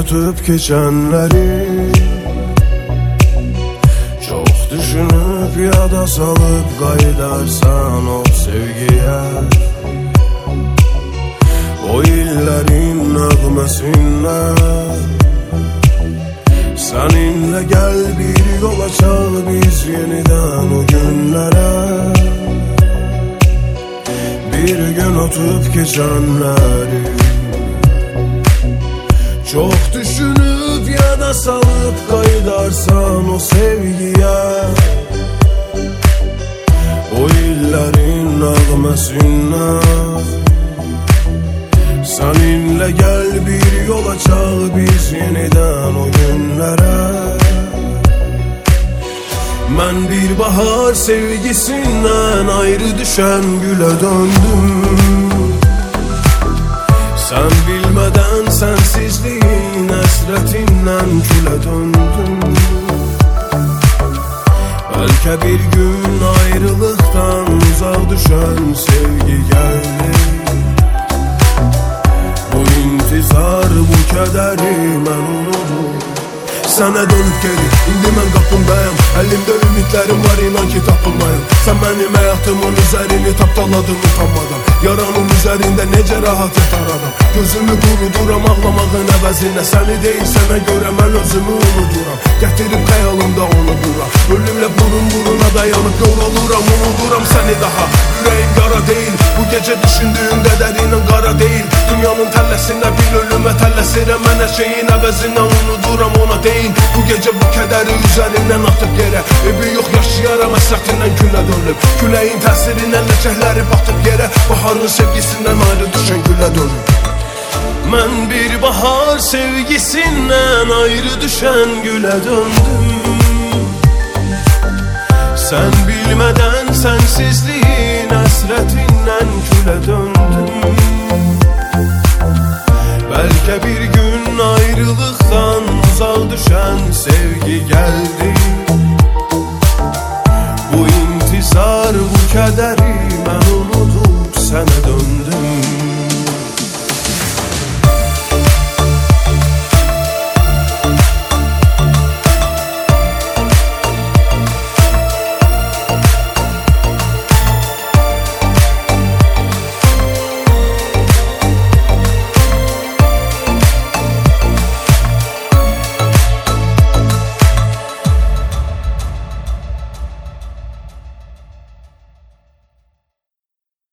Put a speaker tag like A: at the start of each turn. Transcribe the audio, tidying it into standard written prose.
A: ötüp geçenleri çok düşünüp yada salıp kaydarsan o sevgiye, o illerin nağmesinle seninle gel bir yola çal biz yeniden o günlere. Bir gün ötüp geçenleri çok düşünüp yada salıp kaydarsan o sevgiye, o illerin nağmesinle seninle gel bir yola çal biz yeniden o günlere. Ben bir bahar sevgisinden ayrı düşen güle döndüm. Sen bilmeden sensizliğin hasretinden küle döndüm. Belki bir gün ayrılıktan uzak düşen sevgi geldi. Bu intizar, bu kederi ben unuttum. Sana dönüp geri, indi mən qapındayım. Əlimdə ümidlərim var, inan ki tapılmayım. Sen benim hayatımın üzerini tapdaladım utanmadan. Yaranın üzerinde nece rahat yatar adam. Gözümü kuruduram ağlamağın əvəzinə. Səni deyil sənə görə mən özümü unuduram. Gətirib xəyalımda onu bura. Ölümlə burun buruna dayanıp yoruluram. Unuduram səni daha, yüreğim yara değil. Bu gece düşündüğümde derinin qara değil. Dünyanın təlləsinə bir ölümə tələsirəm. Mən hər şeyin əvəzinə unuduram ona değil. Bu gece bu kederi üzerinden atıp yere. Evi yok yaşayaram əsrətindən gülə dönüp. Küləyin təsirindən ləkəkləri batıb yere. Baharın sevgisinden ayrı düşen gülə dönüp. Ben bir bahar sevgisinden ayrı düşen gülə döndüm. Sen bilmeden sensizliğin hasretinden külə döndüm. Belki bir gün ayrılıktan uzak düşen sevgi geldi. Bu intizar, bu kederi